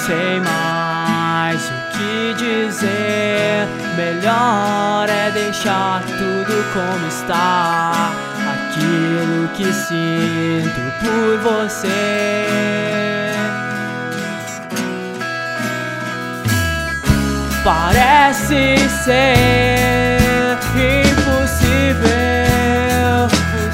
sei mais o que dizer. Melhor é deixar tudo como está. Aquilo que sinto por você. Parece ser impossível,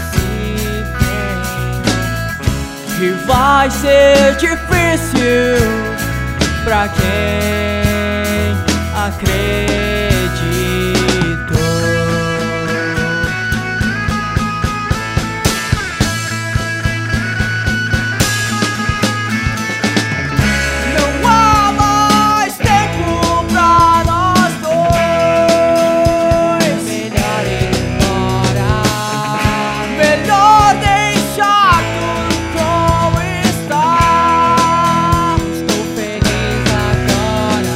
e vai ser difícil pra quem acreditou. Não há mais tempo pra nós dois. Melhor ir embora. Melhor deixar tudo como está. Estou feliz agora.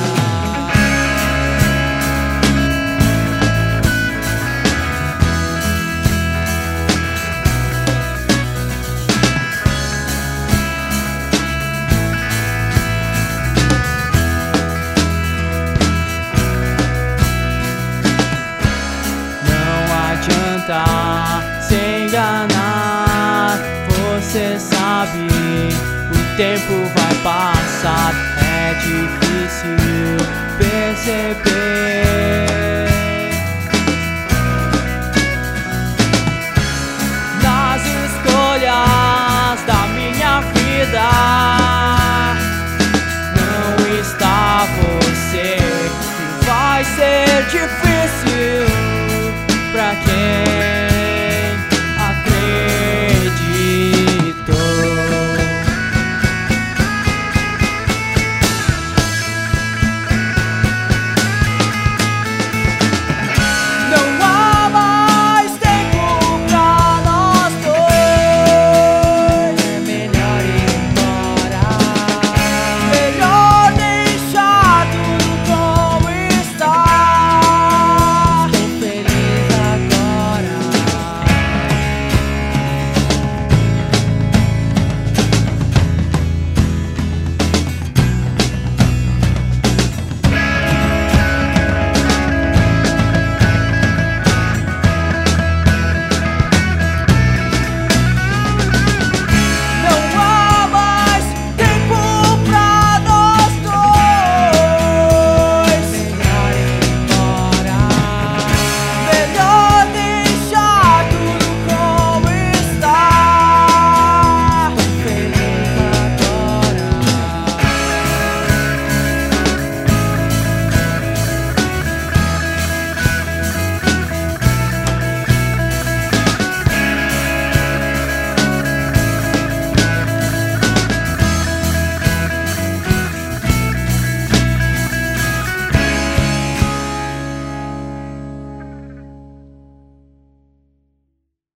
Não adianta se enganar. Você sabe, o tempo vai passar. É difícil perceber